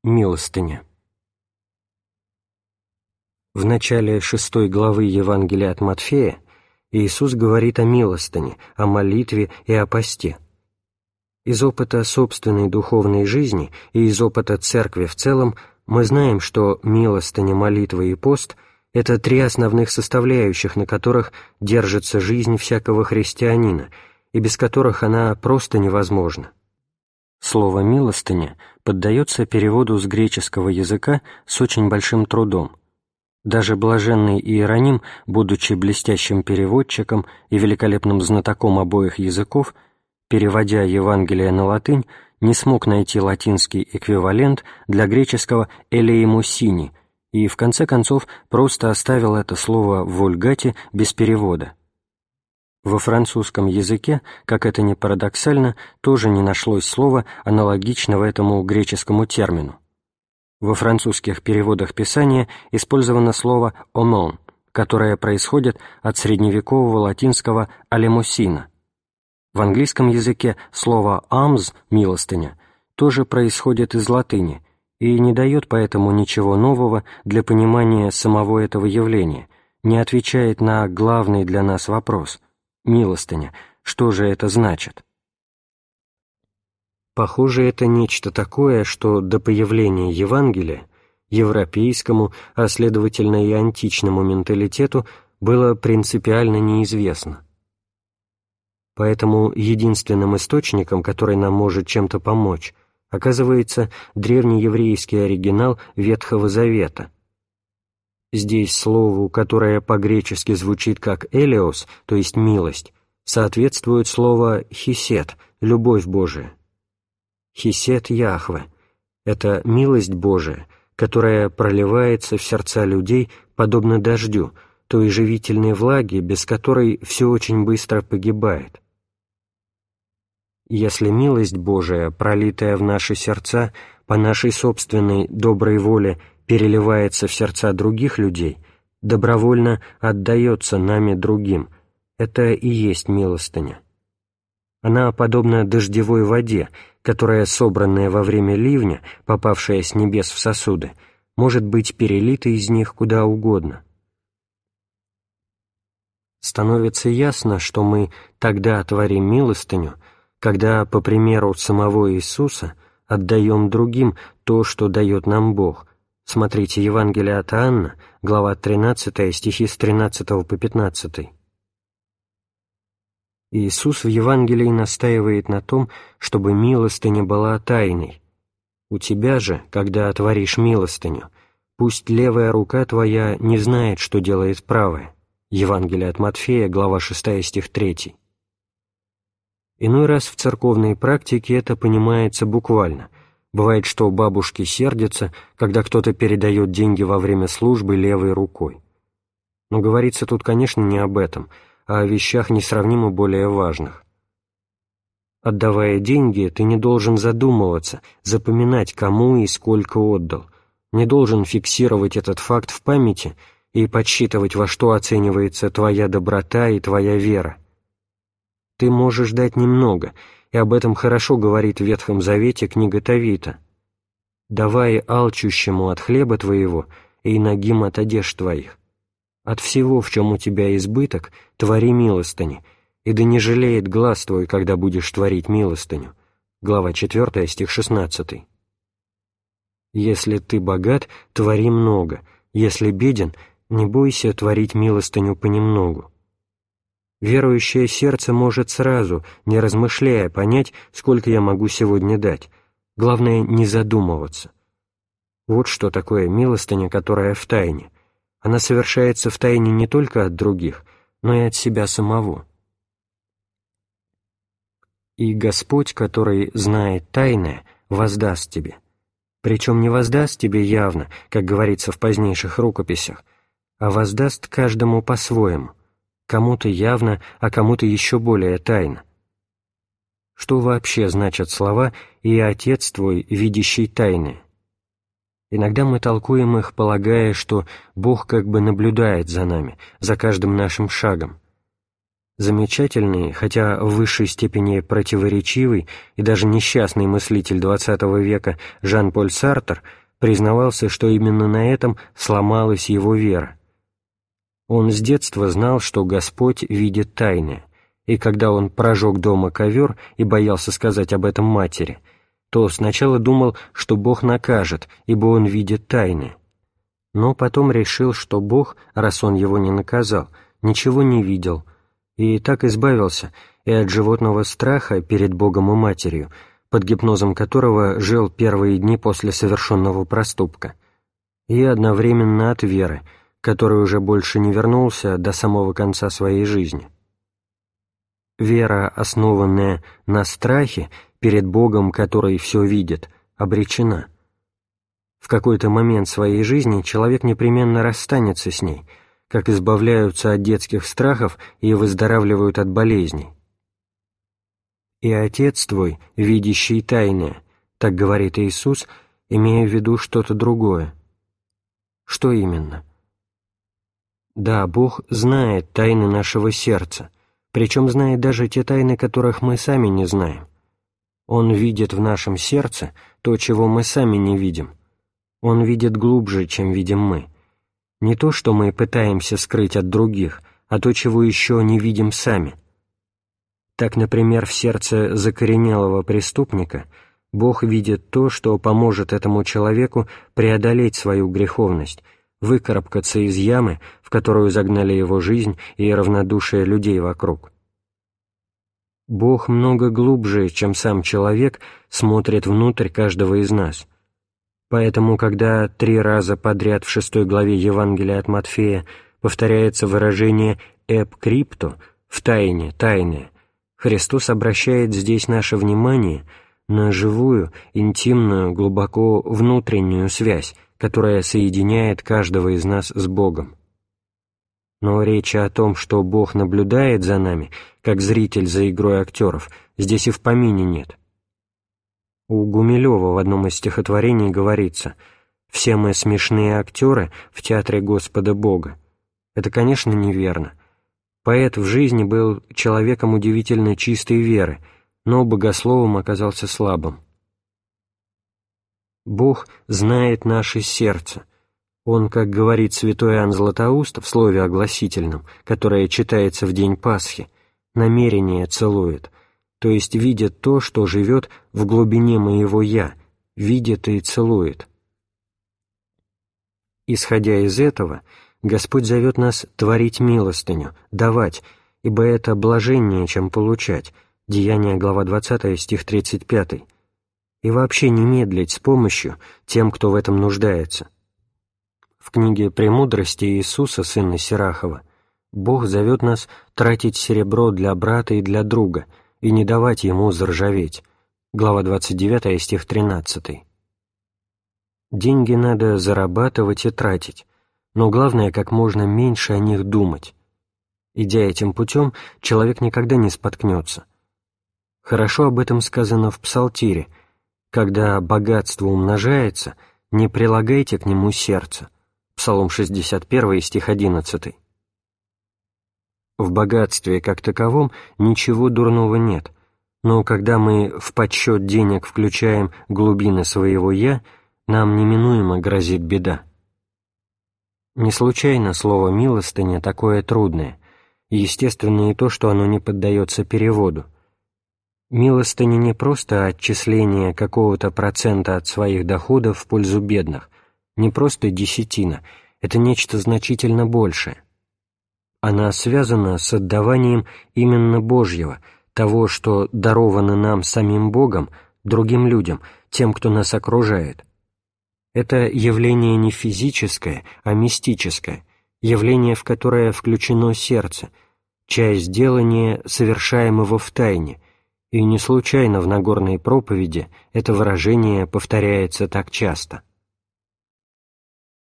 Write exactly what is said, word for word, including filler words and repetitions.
Милостыня. В начале шестой главы Евангелия от Матфея Иисус говорит о милостыне, о молитве и о посте. Из опыта собственной духовной жизни и из опыта Церкви в целом мы знаем, что милостыня, молитва и пост – это три основных составляющих, на которых держится жизнь всякого христианина, и без которых она просто невозможна. Слово «милостыня» поддается переводу с греческого языка с очень большим трудом. Даже блаженный Иероним, будучи блестящим переводчиком и великолепным знатоком обоих языков, переводя Евангелие на латынь, не смог найти латинский эквивалент для греческого «элеимусини» и, в конце концов, просто оставил это слово в вульгате без перевода. Во французском языке, как это ни парадоксально, тоже не нашлось слова, аналогичного этому греческому термину. Во французских переводах Писания использовано слово «омон», которое происходит от средневекового латинского «алемусина». В английском языке слово «alms» — «милостыня» тоже происходит из латыни и не дает поэтому ничего нового для понимания самого этого явления, не отвечает на главный для нас вопрос — милостыня, что же это значит? Похоже, это нечто такое, что до появления Евангелия европейскому, а следовательно и античному менталитету было принципиально неизвестно. Поэтому единственным источником, который нам может чем-то помочь, оказывается древнееврейский оригинал Ветхого Завета. Здесь слову, которое по-гречески звучит как «элеос», то есть «милость», соответствует слово «хесед», «любовь Божия». «Хесед Яхве» — это милость Божия, которая проливается в сердца людей подобно дождю, той живительной влаге, без которой все очень быстро погибает. Если милость Божия, пролитая в наши сердца по нашей собственной доброй воле, переливается в сердца других людей, добровольно отдается нами другим, это и есть милостыня. Она подобна дождевой воде, которая, собранная во время ливня, попавшая с небес в сосуды, может быть перелита из них куда угодно. Становится ясно, что мы тогда творим милостыню, когда, по примеру самого Иисуса, отдаем другим то, что дает нам Бог. Смотрите Евангелие от Иоанна, глава тринадцатая, стихи с тринадцатого по пятнадцатый. Иисус в Евангелии настаивает на том, чтобы милостыня была тайной. У тебя же, когда отворишь милостыню, пусть левая рука твоя не знает, что делает правая. Евангелие от Матфея, глава шестая, стих третий. Иной раз в церковной практике это понимается буквально. Бывает, что бабушки сердятся, когда кто-то передает деньги во время службы левой рукой. Но говорится тут, конечно, не об этом, а о вещах несравнимо более важных. Отдавая деньги, ты не должен задумываться, запоминать, кому и сколько отдал, не должен фиксировать этот факт в памяти и подсчитывать, во что оценивается твоя доброта и твоя вера. Ты можешь дать немного, и об этом хорошо говорит в Ветхом Завете книга Товита. «Давай алчущему от хлеба твоего и нагим от одежд твоих. От всего, в чем у тебя избыток, твори милостыни, и да не жалеет глаз твой, когда будешь творить милостыню». Глава четвёртая, стих шестнадцатый. «Если ты богат, твори много, если беден, не бойся творить милостыню понемногу». Верующее сердце может сразу, не размышляя, понять, сколько я могу сегодня дать. Главное, не задумываться. Вот что такое милостыня, которая в тайне. Она совершается в тайне не только от других, но и от себя самого. «И Господь, который знает тайное, воздаст тебе». Причем не воздаст тебе явно, как говорится в позднейших рукописях, а воздаст каждому по-своему. Кому-то явно, а кому-то еще более тайно. Что вообще значат слова «и Отец твой, видящий тайны»? Иногда мы толкуем их, полагая, что Бог как бы наблюдает за нами, за каждым нашим шагом. Замечательный, хотя в высшей степени противоречивый и даже несчастный мыслитель двадцатого века Жан-Поль Сартр признавался, что именно на этом сломалась его вера. Он с детства знал, что Господь видит тайное, и когда он прожег дома ковер и боялся сказать об этом матери, то сначала думал, что Бог накажет, ибо он видит тайное. Но потом решил, что Бог, раз он его не наказал, ничего не видел, и так избавился и от животного страха перед Богом и Матерью, под гипнозом которого жил первые дни после совершенного проступка, и одновременно от веры, который уже больше не вернулся до самого конца своей жизни. Вера, основанная на страхе перед Богом, который все видит, обречена. В какой-то момент своей жизни человек непременно расстанется с ней, как избавляются от детских страхов и выздоравливают от болезней. «И Отец твой, видящий тайное», так говорит Иисус, имея в виду что-то другое. Что именно? Да, Бог знает тайны нашего сердца, причем знает даже те тайны, которых мы сами не знаем. Он видит в нашем сердце то, чего мы сами не видим. Он видит глубже, чем видим мы. Не то, что мы пытаемся скрыть от других, а то, чего еще не видим сами. Так, например, в сердце закоренелого преступника Бог видит то, что поможет этому человеку преодолеть свою греховность, выкарабкаться из ямы, в которую загнали его жизнь и равнодушие людей вокруг. Бог много глубже, чем сам человек, смотрит внутрь каждого из нас. Поэтому, когда три раза подряд в шестой главе Евангелия от Матфея повторяется выражение «эб крипто» — «в тайне, тайное», Христос обращает здесь наше внимание на живую, интимную, глубоко внутреннюю связь, которая соединяет каждого из нас с Богом. Но речи о том, что Бог наблюдает за нами, как зритель за игрой актеров, здесь и в помине нет. У Гумилева в одном из стихотворений говорится: «Все мы смешные актеры в театре Господа Бога». Это, конечно, неверно. Поэт в жизни был человеком удивительно чистой веры, но богословом оказался слабым. Бог знает наше сердце. Он, как говорит святой Иоанн Златоуст в слове огласительном, которое читается в день Пасхи, намерение целует, то есть видит то, что живет в глубине моего «я», видит и целует. Исходя из этого, Господь зовет нас творить милостыню, давать, ибо это блаженнее, чем получать, Деяния, глава двадцатая, стих тридцать пятый, и вообще не медлить с помощью тем, кто в этом нуждается. В книге «Премудрости Иисуса, сына Сирахова», Бог зовет нас тратить серебро для брата и для друга и не давать ему заржаветь, глава двадцать девятая, стих тринадцатый. Деньги надо зарабатывать и тратить, но главное, как можно меньше о них думать. Идя этим путем, человек никогда не споткнется. Хорошо об этом сказано в Псалтире: «Когда богатство умножается, не прилагайте к нему сердце». Псалом шестьдесят один, стих одиннадцатый. В богатстве как таковом ничего дурного нет, но когда мы в подсчет денег включаем глубины своего «я», нам неминуемо грозит беда. Не случайно слово «милостыня» такое трудное, и естественно и то, что оно не поддается переводу. Милостыня не просто отчисление какого-то процента от своих доходов в пользу бедных, не просто десятина, это нечто значительно большее. Она связана с отдаванием именно Божьего, того, что даровано нам самим Богом, другим людям, тем, кто нас окружает. Это явление не физическое, а мистическое, явление, в которое включено сердце, часть делания, совершаемого в тайне, и не случайно в Нагорной проповеди это выражение повторяется так часто.